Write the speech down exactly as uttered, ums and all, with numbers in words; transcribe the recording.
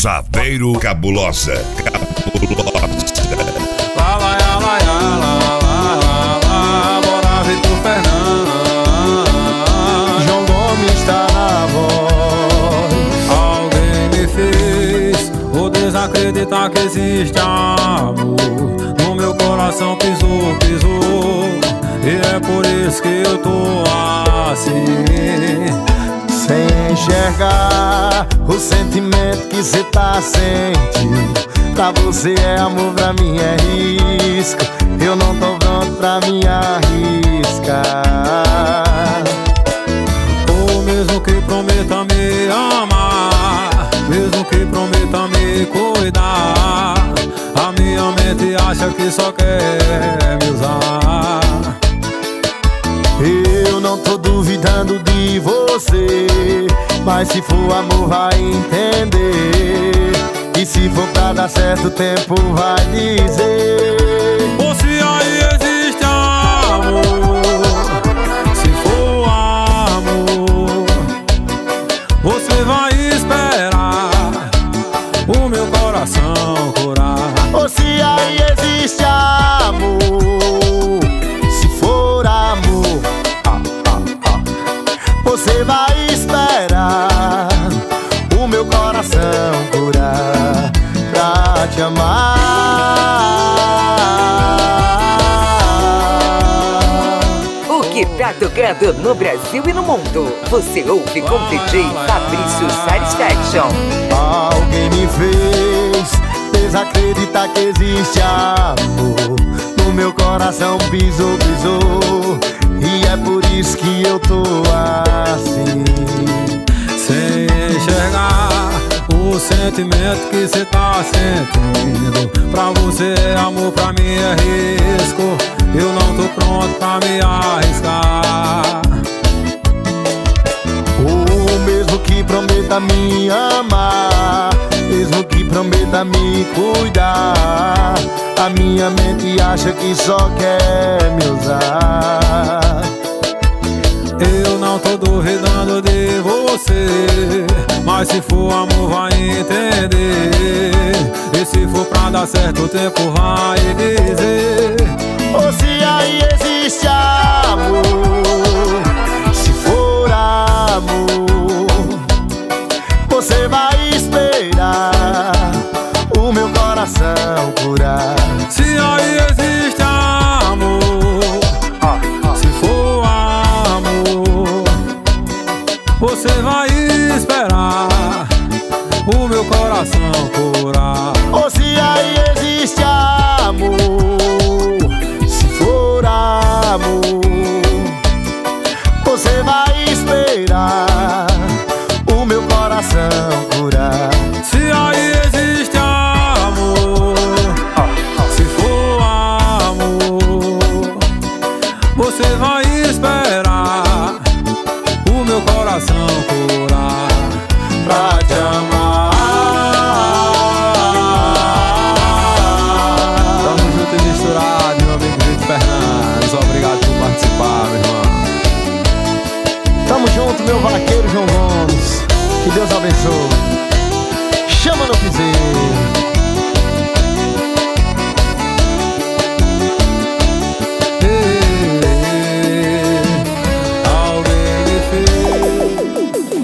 Saveiro Cabulosa. Cabulosa. Lá, lá, lá, lá, lá, lá, lá, lá, bora Vitor Fernandes. João Gomes tá na voz. Alguém me fez ou desacreditar que existe amor. No meu coração pisou, pisou, e é por isso que eu tô assim. Sem enxergar o sentimento que cê tá sentindo. Pra você é amor, pra mim é risco. Eu não tô pronto pra me arriscar. Ou mesmo que prometa me amar, mesmo que prometa me cuidar, a minha mente acha que só quer me usar. Eu não tô duvidando de você, mas se for amor vai entender. E se for pra dar certo, o tempo vai dizer. Ou se aí existe amor, se for amor, você vai esperar o meu coração curar. Ou se aí existe amor, se for amor, ah, ah, ah, você vai esperar o meu coração curar pra te amar. O que tá tocando no Brasil e no mundo, você ouve com D J Fabrício Satisfaction. Alguém me fez desacreditar que existe amor. No meu coração pisou, pisou, e é por isso que eu tô assim. Sem enxergar o sentimento que cê tá sentindo. Pra você é amor, pra mim é risco. Eu não tô pronto pra me arriscar. Ou mesmo que prometa me amar, mesmo que prometa me cuidar, a minha mente acha que só quer me usar. Eu não tô duvidando de você, mas se for amor vai entender. E se for pra dar certo, o tempo vai dizer. Ou se aí existe amor, se for amor, você vai esperar o meu coração curar. Se aí existe amor, se for amor, você vai esperar o meu coração curar. Ou se aí existe amor, se for amor, você vai esperar o meu coração curar. Se aí existe amor, se for amor, você vai esperar o meu coração curar Pra te amar. Tamo junto e misturado, meu amigo Vitor Fernandes. Obrigado por participar, meu irmão. Tamo junto, meu vaqueiro João Gomes. Que Deus abençoe. Chama no piseiro.